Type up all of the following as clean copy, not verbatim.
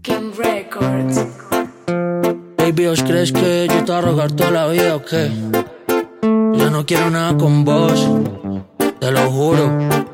King Records. Baby, ¿os crees que yo te voy a rogar toda la vida o qué? Yo no quiero nada con vos, te lo juro.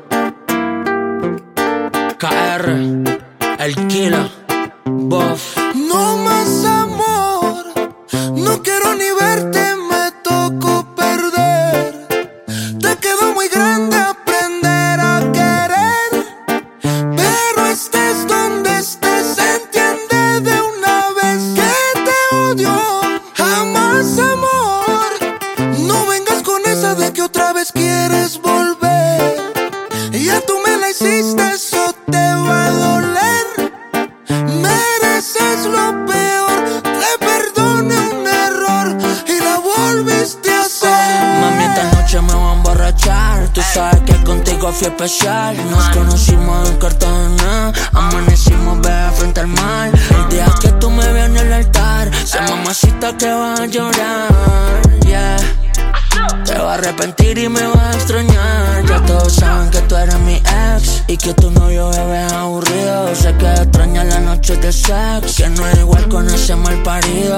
KR, el Killa, Buff. No más amor, no quiero ni verte, me tocó perder. Te quedó muy grande aprender a querer, pero estés donde estés, entiende de una vez que te odio. Jamás amor, no vengas con esa de que otra vez quieres volver. Ya tú me la hiciste, eso te va a doler. Mereces lo peor, te perdoné un error y la volviste a hacer. Mami, esta noche me voy a emborrachar. Tú sabes que contigo fui especial. Nos conocimos en Cartagena, amanecimos, bebé, frente al mar. El día que tú me veas en el altar, sé mamacita que vas a llorar, yeah. Te vas a arrepentir y me vas a extrañar. Ya todos saben que tú eres mi ex y que tu novio bebé es aburrido. Sé que extrañas la noche de sex, que no es igual con ese mal parido.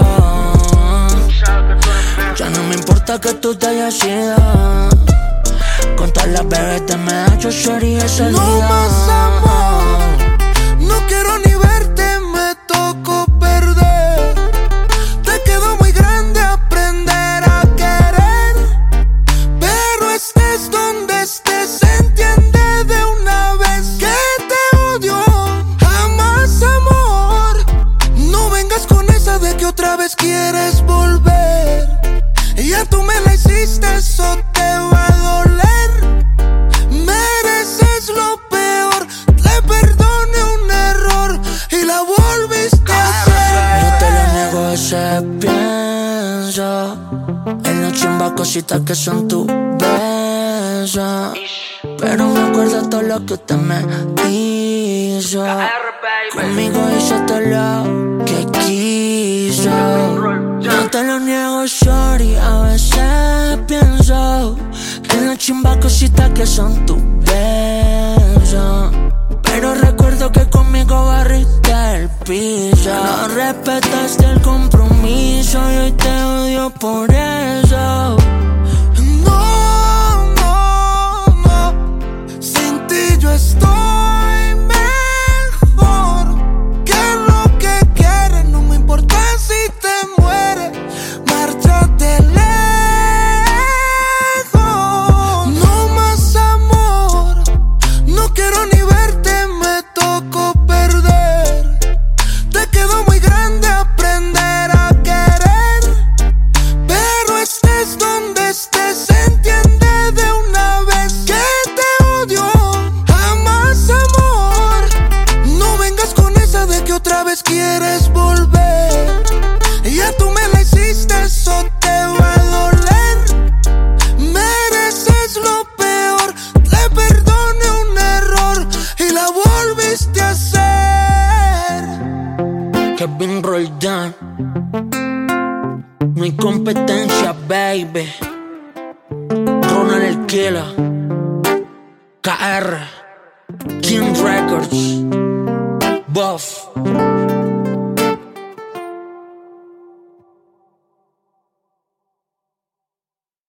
Ya no me importa que tú te hayas ido. Con todas las bebés te me da yo sería salida. No más amor, no quiero ni verte, me tocó perder. Te quedó muy grande aprender a querer, pero estés donde estés, entiende de una vez que te odio. Jamás amor, no vengas con esa de que otra vez quieres volver. Ya tú me la hiciste, eso te va a doler. Mereces lo peor, te perdoné un error y la volviste a hacer. Yo te lo niego, ese pienso en la chimba cositas que son tu beso. Pero me acuerdo todo lo que usted me hizo. Conmigo hizo todo lo que quiso. No te lo niego, shorty, a veces pienso en la chimba cositas que son tu beso. Pero recuerdo que conmigo barriste el piso. No respetaste el compromiso y hoy te odio por eso. No, no, no, sin ti yo estoy mejor. ¿Qué es lo que quieres? No me importa si te mueres, márchate lejos. No más amor, no quiero ni verte, me tocó perder. Te quedó muy grande aprender a querer, pero estés donde estés, entiende de una vez que te odio. Jamás amor, no vengas con esa de que otra vez quieres volver. Ya tú me la hiciste, eso te va a doler. Mereces lo peor, te perdoné un error y la volviste a hacer. Kevin Roldán, no hay competencia, baby. Ronald el Killa, KR, King Records, Buff.